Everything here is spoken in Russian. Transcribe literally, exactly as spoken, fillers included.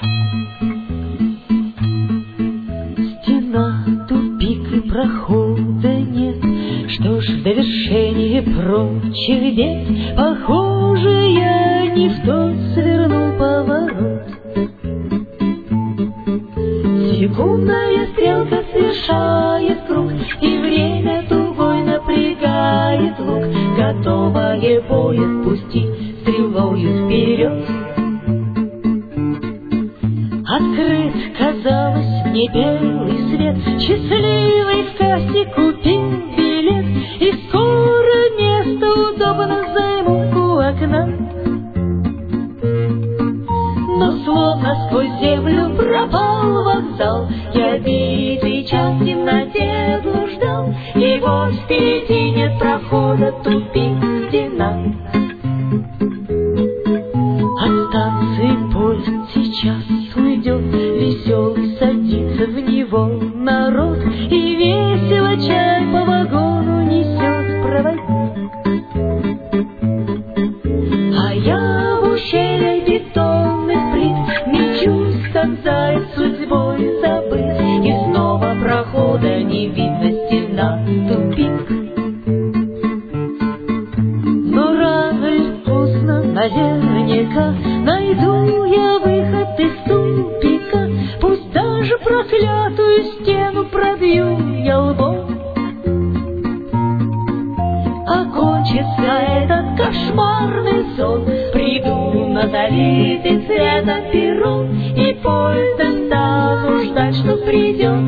Стена, тупик и прохода нет. Что ж, в довершение прочих бед, похоже, я не в тот свернул поворот. Секундная стрелка совершает круг, и время тугой напрягает лук, готовое поезд пустить стрелою вперед. Открыт, казалось, мне белый свет, счастливый в кассе купил билет, и скоро место удобно займу у окна. Но словно сквозь землю пропал вокзал, я битый час в темноте блуждал, и вот впереди нет прохода, тупик, стена. От станции поезд сейчас уйдет, веселый садится в него народ, и весело чай по вагону несет проводник. А я в ущелье бетонных плит мечусь, как заяц судьбой забыт, и снова прохода не видно, стена, тупик. Но рано или поздно, наверняка, найду я выход из тупика, пусть даже проклятую стену пробью я лбом. Окончится этот кошмарный сон, приду на залитый цветом перрон, и поезд стану ждать, что придет